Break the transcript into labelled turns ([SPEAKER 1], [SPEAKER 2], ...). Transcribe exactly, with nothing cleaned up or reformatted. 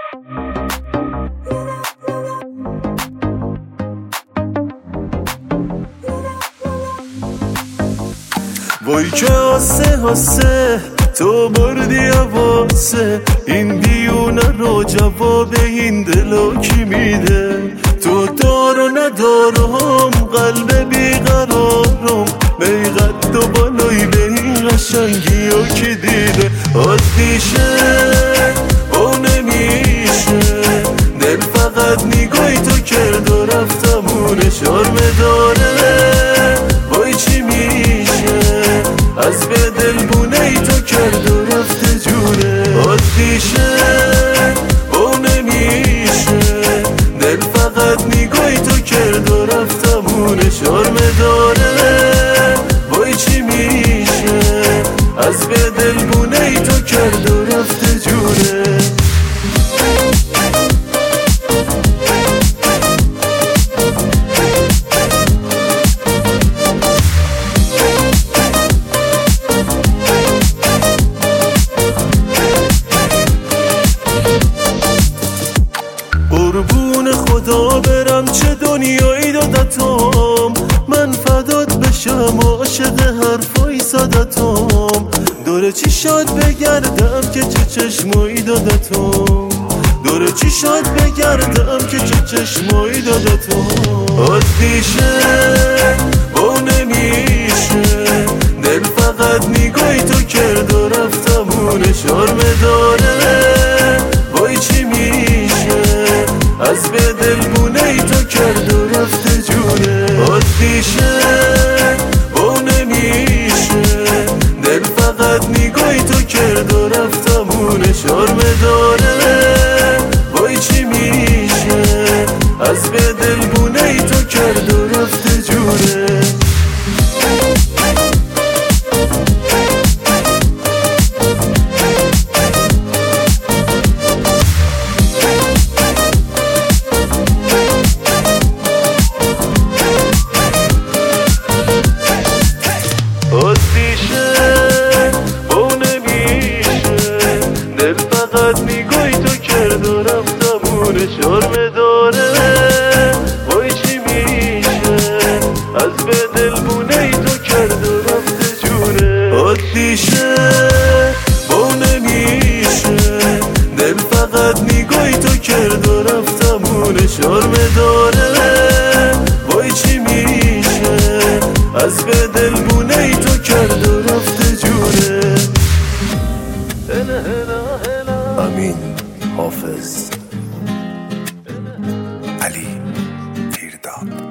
[SPEAKER 1] وای که آسه آسه تو بردی عواسه، این دیونه رو جواب این دلو کی میده؟ تو دار و ندارم قلب بیقرارم، بیقد و بالایی به این قشنگی ها کی دیده؟ عادیشه با نمیشه دل فقط نگاهی تو کرد و رفتمونه شرمه داره. وای چی میشه از به دل بونه ای تو کرد و رفته جونه؟ عادیشه با نمیشه دل فقط نگاهی تو کرد و رفتمونه شرمه داره. وای چی میشه از به دل بونه ای تو کرد و رفته جونه؟ قربون خدا برم چه دنیایی دادتم، من فدات بشم عاشق حرفای سادتم. دوره چی شاد بگردم که چه چشمایی دادتم، دوره چی شاد بگردم که چه چشمایی دادتم. عادیشه با نمیشه دل فقط نگاهی تو کرد و رفتمونه شرمه داره. وای چی میشه از به دل بونه ای تو کرد و رفته جونه؟ عادیشه با نمیشه دل فقط نگاهی تو کرد و رفتمونه شرمه داره. وای چی میشه از به دل بونه ای تو کرد و رفته جونه؟ عادیشه با نمیشه دل فقط نگاهی تو کرد و رفتمونه شرمه داره. وای چی میشه از به دل بونه ای تو کرد و رفته جونه؟ عادیشه با نمیشه دل فقط نگاهی تو کرد و رفتمونه شرمه داره. وای چی میشه از به دل بونه ای تو کرد و رفته جونه؟
[SPEAKER 2] امین حافظ، علی تیرداد.